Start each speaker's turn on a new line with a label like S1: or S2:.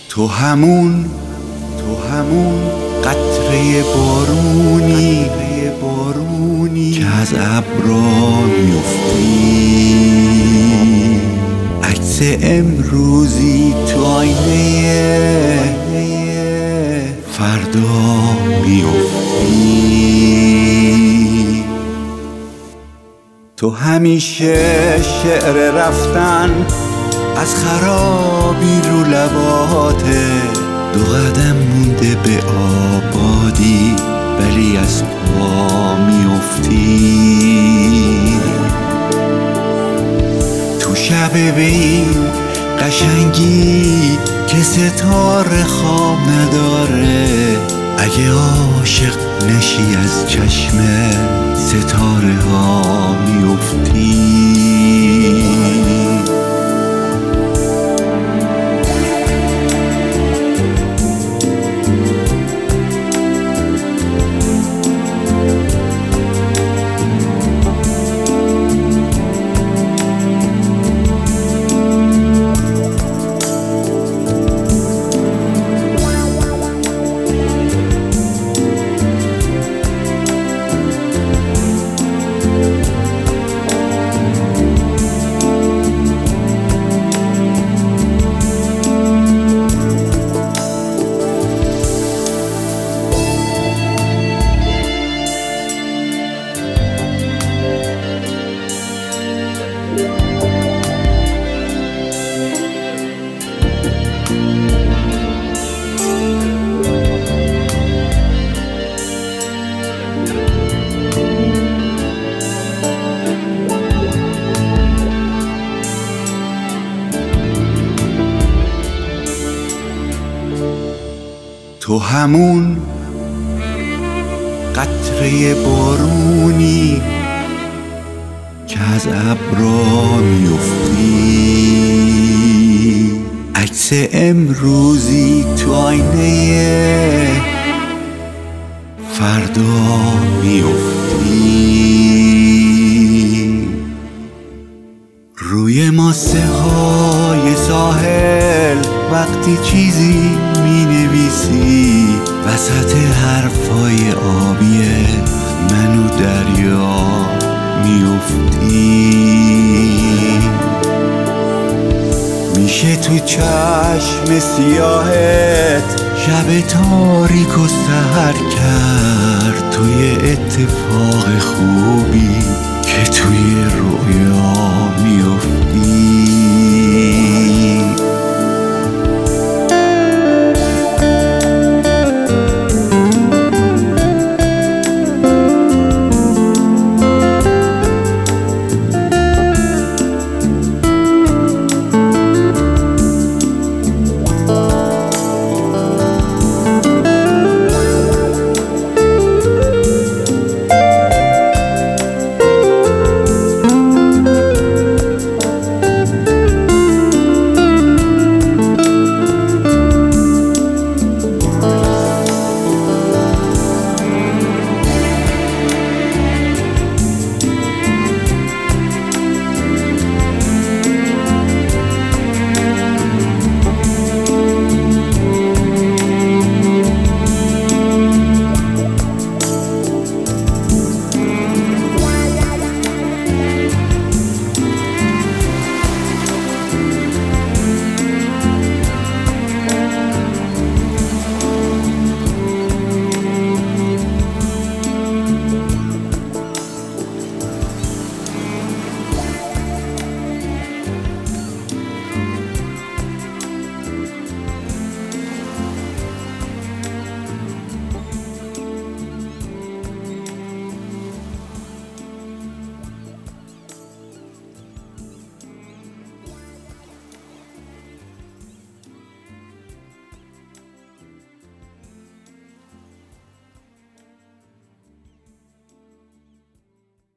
S1: تو همون قطره بارونی که از ابرا میفتی، عکس امروزی تو آینه فردا میفتی. تو همیشه شعر رفتن از خرابی رو لباته، 2 قدم مونده به آبادی ولی از پا میفتی. تو شب به این قشنگی که ستاره خواب نداره، اگه عاشق نشی از چشم ستاره ها میفتی. تو همون قطره بارونی که از ابرا میفتی، عکس امروزی تو آینه فردا میفتی. روی ماسه های ساحل وقتی چیزی می نویسی، وسط حرفای آبیه منو دریا میفتی. میشه تو چشم سیاهت شب تاریک و سحر کرد، توی اتفاق خوبی که توی رویا میفتی.